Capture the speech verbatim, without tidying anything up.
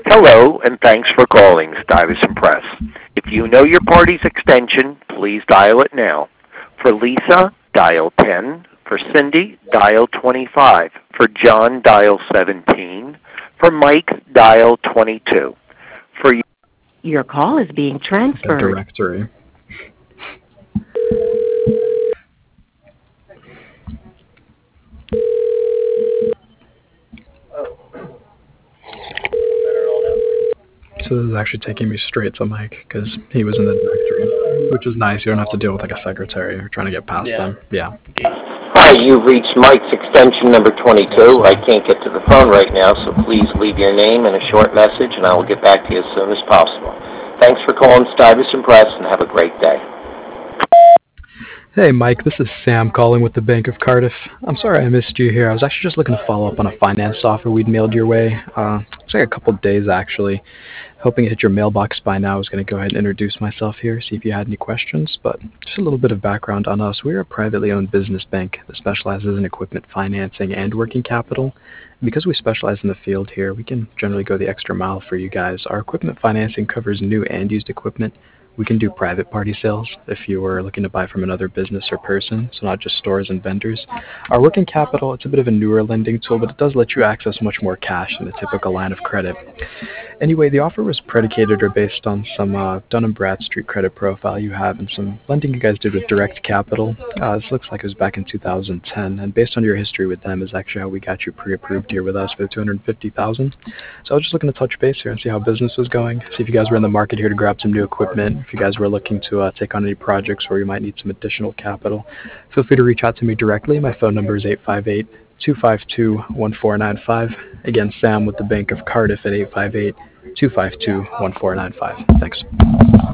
Hello, and thanks for calling Stuyvesant Press. If you know your party's extension, please dial it now. For Lisa, dial ten. For Cindy, dial twenty-five. For John, dial seventeen. For Mike, dial twenty-two. For you. Your call is being transferred. A directory. So this is actually taking me straight to Mike because he was in the directory, which is nice. You don't have to deal with like a secretary or trying to get past Yeah. them. Yeah. Hi, you've reached Mike's extension number twenty-two. I can't get to the phone right now, so please leave your name and a short message, and I will get back to you as soon as possible. Thanks for calling Stuyvesant Press, and have a great day. Hey Mike, this is Sam calling with the Bank of Cardiff. I'm sorry I missed you here. I was actually just looking to follow up on a finance offer we'd mailed your way. Uh, it's like a couple of days actually. Hoping it hit your mailbox by now. I was going to go ahead and introduce myself here, see if you had any questions, but just a little bit of background on us. We're a privately owned business bank that specializes in equipment financing and working capital. And because we specialize in the field here, we can generally go the extra mile for you guys. Our equipment financing covers new and used equipment. We can do private party sales if you were looking to buy from another business or person, so not just stores and vendors. Our working capital, it's a bit of a newer lending tool, but it does let you access much more cash than a typical line of credit. Anyway, the offer was predicated or based on some uh, Dun and Bradstreet credit profile you have and some lending you guys did with Direct Capital. Uh, this looks like it was back in two thousand ten, and based on your history with them is actually how we got you pre-approved here with us for two hundred fifty thousand dollars. So I was just looking to touch base here and see how business was going, see if you guys were in the market here to grab some new equipment, if you guys were looking to uh, take on any projects where you might need some additional capital. Feel free to reach out to me directly. My phone number is eight five eight, two five two, one four nine five. Again, Sam with the Bank of Cardiff at eight five eight, two five two, one four nine five. Thanks.